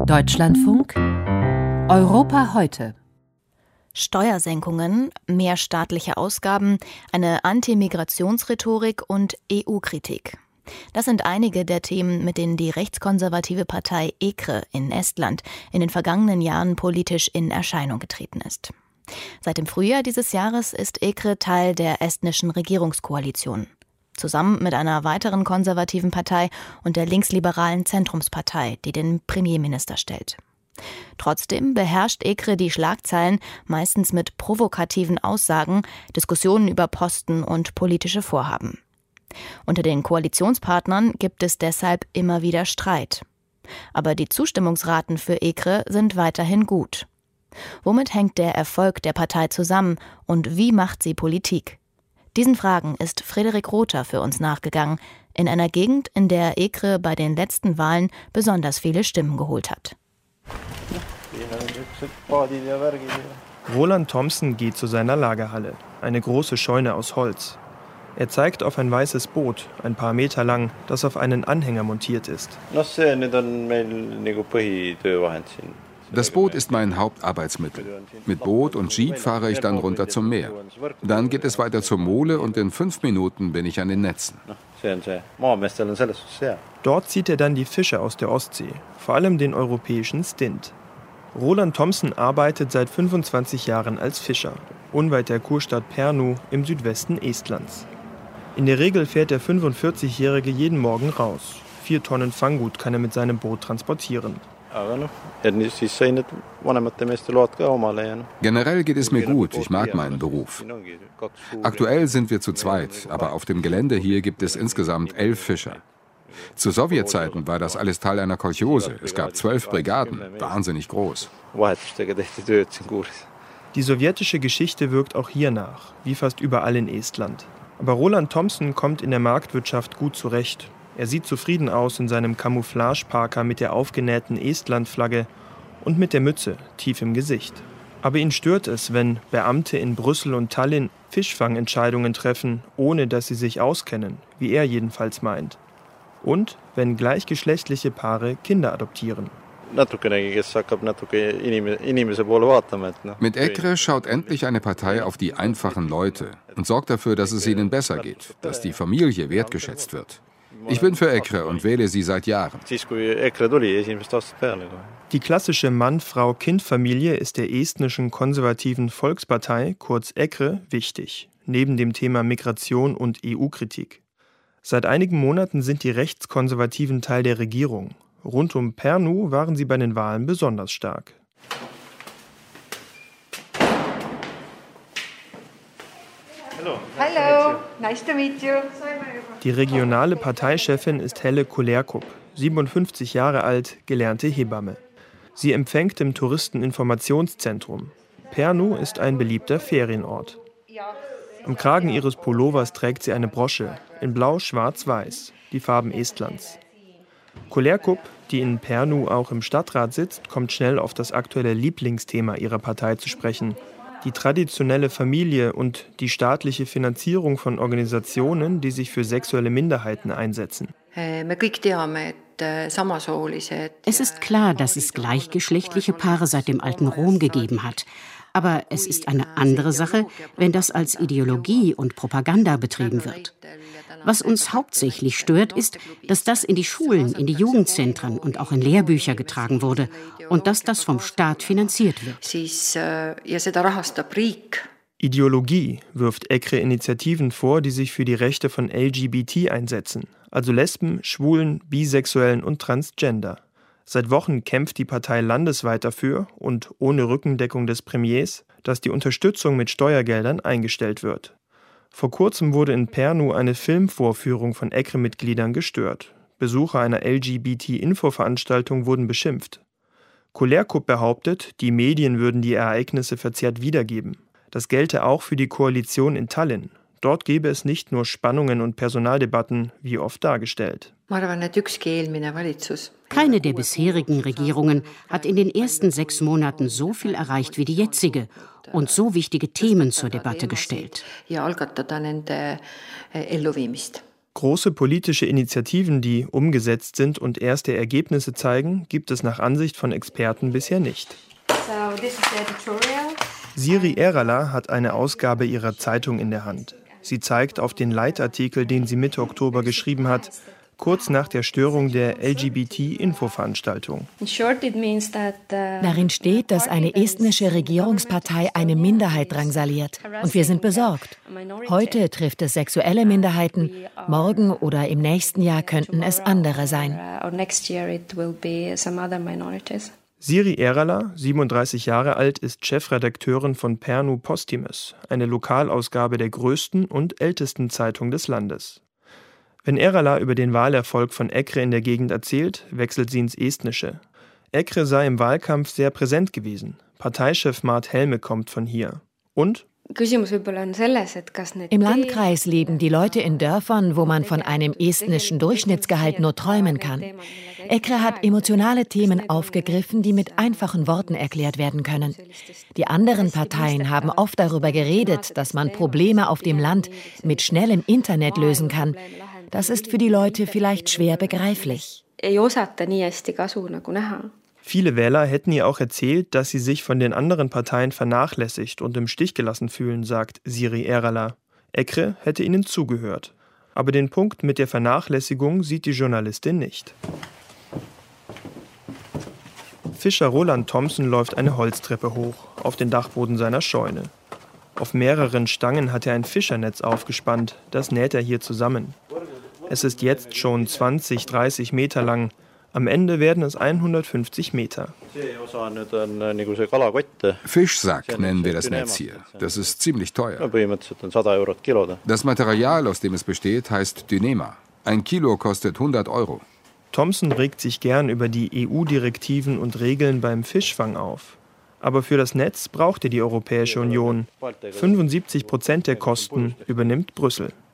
Deutschlandfunk Europa heute. Steuersenkungen, mehr staatliche Ausgaben, eine Anti-Migrationsrhetorik und EU-Kritik. Das sind einige der Themen, mit denen die rechtskonservative Partei EKRE in Estland in den vergangenen Jahren politisch in Erscheinung getreten ist. Seit dem Frühjahr dieses Jahres ist EKRE Teil der estnischen Regierungskoalition. Zusammen mit einer weiteren konservativen Partei und der linksliberalen Zentrumspartei, die den Premierminister stellt. Trotzdem beherrscht EKRE die Schlagzeilen meistens mit provokativen Aussagen, Diskussionen über Posten und politische Vorhaben. Unter den Koalitionspartnern gibt es deshalb immer wieder Streit. Aber die Zustimmungsraten für EKRE sind weiterhin gut. Womit hängt der Erfolg der Partei zusammen und wie macht sie Politik? Diesen Fragen ist Frederik Rother für uns nachgegangen, in einer Gegend, in der EKRE bei den letzten Wahlen besonders viele Stimmen geholt hat. Roland Thomsen geht zu seiner Lagerhalle, eine große Scheune aus Holz. Er zeigt auf ein weißes Boot, ein paar Meter lang, das auf einen Anhänger montiert ist. Das Boot ist mein Hauptarbeitsmittel. Mit Boot und Jeep fahre ich dann runter zum Meer. Dann geht es weiter zur Mole und in 5 Minuten bin ich an den Netzen. Dort zieht er dann die Fische aus der Ostsee, vor allem den europäischen Stint. Roland Thomsen arbeitet seit 25 Jahren als Fischer, unweit der Kurstadt Pärnu im Südwesten Estlands. In der Regel fährt der 45-Jährige jeden Morgen raus. 4 Tonnen Fanggut kann er mit seinem Boot transportieren. Generell geht es mir gut, ich mag meinen Beruf. Aktuell sind wir zu zweit, aber auf dem Gelände hier gibt es insgesamt 11 Fischer. Zu Sowjetzeiten war das alles Teil einer Kolchose. Es gab 12 Brigaden, wahnsinnig groß. Die sowjetische Geschichte wirkt auch hier nach, wie fast überall in Estland. Aber Roland Thomsen kommt in der Marktwirtschaft gut zurecht. Er sieht zufrieden aus in seinem Camouflage-Parker mit der aufgenähten Estland-Flagge und mit der Mütze tief im Gesicht. Aber ihn stört es, wenn Beamte in Brüssel und Tallinn Fischfangentscheidungen treffen, ohne dass sie sich auskennen, wie er jedenfalls meint. Und wenn gleichgeschlechtliche Paare Kinder adoptieren. Mit EKRE schaut endlich eine Partei auf die einfachen Leute und sorgt dafür, dass es ihnen besser geht, dass die Familie wertgeschätzt wird. Ich bin für EKRE und wähle sie seit Jahren. Die klassische Mann-Frau-Kind-Familie ist der estnischen konservativen Volkspartei, kurz EKRE, wichtig, neben dem Thema Migration und EU-Kritik. Seit einigen Monaten sind die Rechtskonservativen Teil der Regierung. Rund um Pärnu waren sie bei den Wahlen besonders stark. Hello, nice to meet you. Die regionale Parteichefin ist Helle Kullerkupp, 57 Jahre alt, gelernte Hebamme. Sie empfängt im Touristeninformationszentrum. Pärnu ist ein beliebter Ferienort. Am Kragen ihres Pullovers trägt sie eine Brosche, in Blau, Schwarz, Weiß, die Farben Estlands. Kullerkupp, die in Pärnu auch im Stadtrat sitzt, kommt schnell auf das aktuelle Lieblingsthema ihrer Partei zu sprechen: die traditionelle Familie und die staatliche Finanzierung von Organisationen, die sich für sexuelle Minderheiten einsetzen. Es ist klar, dass es gleichgeschlechtliche Paare seit dem alten Rom gegeben hat. Aber es ist eine andere Sache, wenn das als Ideologie und Propaganda betrieben wird. Was uns hauptsächlich stört, ist, dass das in die Schulen, in die Jugendzentren und auch in Lehrbücher getragen wurde und dass das vom Staat finanziert wird. Ideologie wirft EKRE Initiativen vor, die sich für die Rechte von LGBT einsetzen, also Lesben, Schwulen, Bisexuellen und Transgender. Seit Wochen kämpft die Partei landesweit dafür und ohne Rückendeckung des Premiers, dass die Unterstützung mit Steuergeldern eingestellt wird. Vor kurzem wurde in Pärnu eine Filmvorführung von EKRE-Mitgliedern gestört. Besucher einer LGBT-Info-Veranstaltung wurden beschimpft. Kullerkupp behauptet, die Medien würden die Ereignisse verzerrt wiedergeben. Das gelte auch für die Koalition in Tallinn. Dort gäbe es nicht nur Spannungen und Personaldebatten, wie oft dargestellt. Keine der bisherigen Regierungen hat in den ersten 6 Monaten so viel erreicht wie die jetzige und so wichtige Themen zur Debatte gestellt. Große politische Initiativen, die umgesetzt sind und erste Ergebnisse zeigen, gibt es nach Ansicht von Experten bisher nicht. Siri Eerala hat eine Ausgabe ihrer Zeitung in der Hand. Sie zeigt auf den Leitartikel, den sie Mitte Oktober geschrieben hat, kurz nach der Störung der LGBT-Infoveranstaltung. Darin steht, dass eine estnische Regierungspartei eine Minderheit drangsaliert. Und wir sind besorgt. Heute trifft es sexuelle Minderheiten, morgen oder im nächsten Jahr könnten es andere sein. Siri Eerala, 37 Jahre alt, ist Chefredakteurin von Pärnu Postimees, eine Lokalausgabe der größten und ältesten Zeitung des Landes. Wenn Eerala über den Wahlerfolg von Ekre in der Gegend erzählt, wechselt sie ins Estnische. Ekre sei im Wahlkampf sehr präsent gewesen. Parteichef Mart Helme kommt von hier. Und? Im Landkreis leben die Leute in Dörfern, wo man von einem estnischen Durchschnittsgehalt nur träumen kann. Ekre hat emotionale Themen aufgegriffen, die mit einfachen Worten erklärt werden können. Die anderen Parteien haben oft darüber geredet, dass man Probleme auf dem Land mit schnellem Internet lösen kann. Das ist für die Leute vielleicht schwer begreiflich. Viele Wähler hätten ihr auch erzählt, dass sie sich von den anderen Parteien vernachlässigt und im Stich gelassen fühlen, sagt Siri Eerala. Ekre hätte ihnen zugehört. Aber den Punkt mit der Vernachlässigung sieht die Journalistin nicht. Fischer Roland Thomsen läuft eine Holztreppe hoch, auf den Dachboden seiner Scheune. Auf mehreren Stangen hat er ein Fischernetz aufgespannt, das näht er hier zusammen. Es ist jetzt schon 20, 30 Meter lang. Am Ende werden es 150 Meter. Fischsack nennen wir das Netz hier. Das ist ziemlich teuer. Das Material, aus dem es besteht, heißt Dynema. 1 Kilo kostet 100 €. Thomsen regt sich gern über die EU-Direktiven und Regeln beim Fischfang auf. Aber für das Netz brauchte die Europäische Union. 75% der Kosten übernimmt Brüssel.